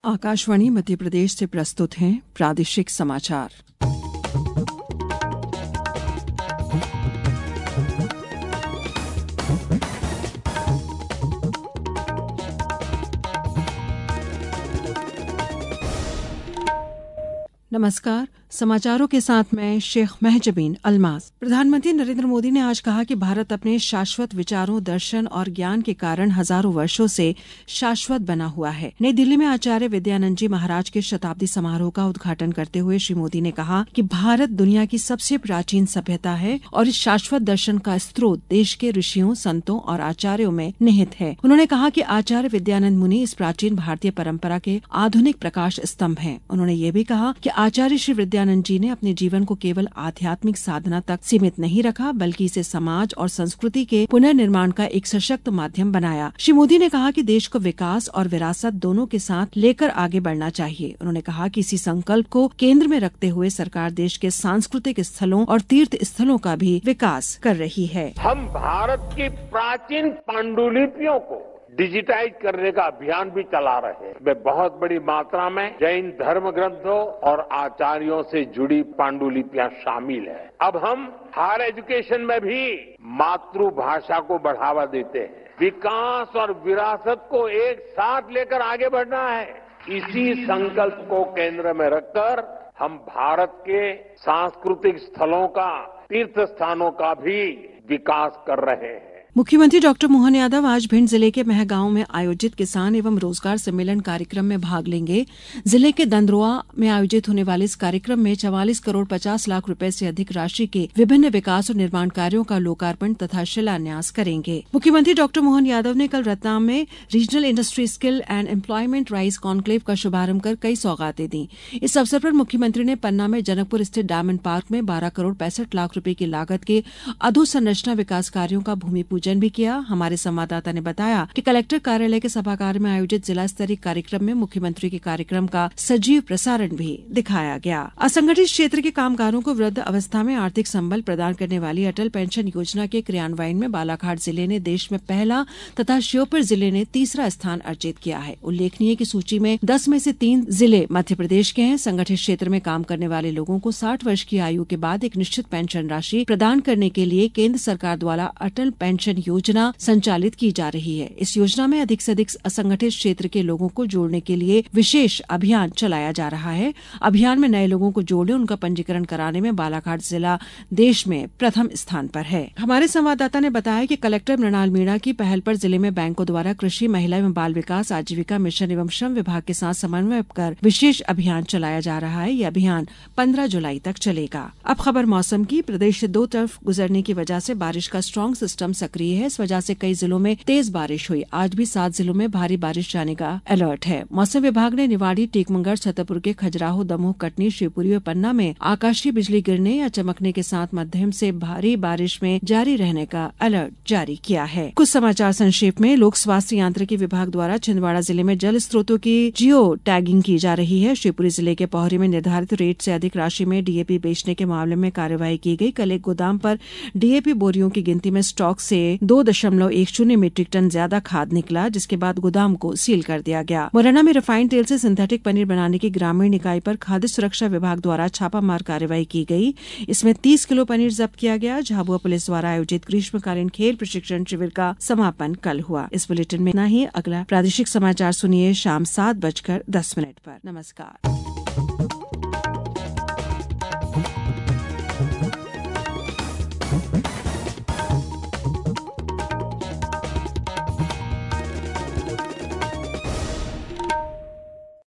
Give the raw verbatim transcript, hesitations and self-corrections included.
आकाशवाणी मध्य प्रदेश से प्रस्तुत हैं प्रादेशिक समाचार। नमस्कार, समाचारों के साथ मैं शेख महजबीन अल्मास। प्रधानमंत्री नरेंद्र मोदी ने आज कहा कि भारत अपने शाश्वत विचारों, दर्शन और ज्ञान के कारण हजारों वर्षों से शाश्वत बना हुआ है। नई दिल्ली में आचार्य विद्यानंद जी महाराज के शताब्दी समारोह का उद्घाटन करते हुए श्री मोदी ने कहा कि भारत दुनिया की सबसे प्राचीन सभ्यता है और इस शाश्वत दर्शन का स्रोत देश के ऋषियों, संतों और आचार्यों में निहित है। उन्होंने कहा कि आचार्य विद्यानंद मुनि इस प्राचीन भारतीय परंपरा के आधुनिक प्रकाश स्तंभ हैं। उन्होंने ये भी कहा कि आचार्य श्री विद्यानंद जी ने अपने जीवन को केवल आध्यात्मिक साधना तक सीमित नहीं रखा, बल्कि इसे समाज और संस्कृति के पुनर्निर्माण का एक सशक्त माध्यम बनाया। श्री मोदी ने कहा कि देश को विकास और विरासत दोनों के साथ लेकर आगे बढ़ना चाहिए। उन्होंने कहा कि इसी संकल्प को केंद्र में रखते हुए सरकार देश के सांस्कृतिक स्थलों और तीर्थ स्थलों का भी विकास कर रही है। हम भारत की प्राचीन पांडुलिपियों को डिजिटाइज करने का अभियान भी चला रहे हैं। इसमें बहुत बड़ी मात्रा में जैन धर्म ग्रंथों और आचार्यों से जुड़ी पांडुलिपियां शामिल है। अब हम हायर एजुकेशन में भी मातृभाषा को बढ़ावा देते हैं। विकास और विरासत को एक साथ लेकर आगे बढ़ना है। इसी संकल्प को केंद्र में रखकर हम भारत के सांस्कृतिक स्थलों का, तीर्थ स्थानों का भी विकास कर रहे हैं। मुख्यमंत्री डॉक्टर मोहन यादव आज भिंड जिले के महगांव में आयोजित किसान एवं रोजगार सम्मेलन कार्यक्रम में भाग लेंगे। जिले के दंदरोआ में आयोजित होने वाले इस कार्यक्रम में चवालीस करोड़ पचास लाख रुपए से अधिक राशि के विभिन्न विकास और निर्माण कार्यों का लोकार्पण तथा शिलान्यास करेंगे। मुख्यमंत्री डॉक्टर मोहन यादव ने कल रतलाम में regional industry skill and employment rise conclave का शुभारंभ कर कई सौगातें दी। इस अवसर पर मुख्यमंत्री ने पन्ना में जनकपुर स्थित डायमंड पार्क में बारह करोड़ पैंसठ लाख रूपये की लागत के अधोसंरचना विकास कार्यों का भूमि पूजन भी किया। हमारे संवाददाता ने बताया कि कलेक्टर कार्यालय के सभागार में आयोजित जिला स्तरीय कार्यक्रम में मुख्यमंत्री के कार्यक्रम का सजीव प्रसारण भी दिखाया गया। असंगठित क्षेत्र के कामगारों को वृद्ध अवस्था में आर्थिक संबल प्रदान करने वाली अटल पेंशन योजना के क्रियान्वयन में बालाघाट जिले ने देश में पहला तथा श्योपुर जिले ने तीसरा स्थान अर्जित किया है। उल्लेखनीय की सूची में दस में से तीन जिले मध्य प्रदेश के हैं। संगठित क्षेत्र में काम करने वाले लोगों को साठ वर्ष की आयु के बाद एक निश्चित पेंशन राशि प्रदान करने के लिए केंद्र सरकार द्वारा अटल पेंशन योजना संचालित की जा रही है। इस योजना में अधिक से अधिक असंगठित क्षेत्र के लोगों को जोड़ने के लिए विशेष अभियान चलाया जा रहा है। अभियान में नए लोगों को जोड़ने, उनका पंजीकरण कराने में बालाघाट जिला देश में प्रथम स्थान पर है। हमारे संवाददाता ने बताया कि कलेक्टर मृणाल मीणा की पहल पर जिले में बैंकों द्वारा कृषि, महिला एवं बाल विकास, आजीविका मिशन एवं श्रम विभाग के साथ समन्वय कर विशेष अभियान चलाया जा रहा है। यह अभियान पंद्रह जुलाई तक चलेगा। अब खबर मौसम की। प्रदेश से दो तरफ गुजरने की वजह से बारिश का स्ट्रॉन्ग सिस्टम सक्रिय है। इस वजह से कई जिलों में तेज बारिश हुई। आज भी सात जिलों में भारी बारिश जाने का अलर्ट है। मौसम विभाग ने निवाड़ी, टीकमगढ़, छतरपुर के खजुराहो, दमोह, कटनी, शिवपुरी और पन्ना में आकाशीय बिजली गिरने या चमकने के साथ मध्यम से भारी बारिश में जारी रहने का अलर्ट जारी किया है। कुछ समाचार संक्षेप में। लोक स्वास्थ्य यांत्रिकी विभाग द्वारा छिंदवाड़ा जिले में जल स्रोतों की जियो टैगिंग की जा रही है। शिवपुरी जिले के पोहरी में निर्धारित रेट से अधिक राशि में डीएपी बेचने के मामले में कार्यवाही की गई। कल एक गोदाम पर डीएपी बोरियों की गिनती में स्टॉक से दो दशमलव एक शून्य मीट्रिक टन ज्यादा खाद निकला, जिसके बाद गोदाम को सील कर दिया गया। मुरैना में रिफाइंड तेल से सिंथेटिक पनीर बनाने की ग्रामीण इकाई पर खाद्य सुरक्षा विभाग द्वारा छापामार कार्रवाई की गई। इसमें तीस किलो पनीर जब्त किया गया। झाबुआ पुलिस द्वारा आयोजित ग्रीष्मकालीन खेल प्रशिक्षण शिविर का समापन कल हुआ। इस बुलेटिन में इतना ही। अगला प्रादेशिक समाचार सुनिए शाम सात बजकर दस मिनट पर। नमस्कार।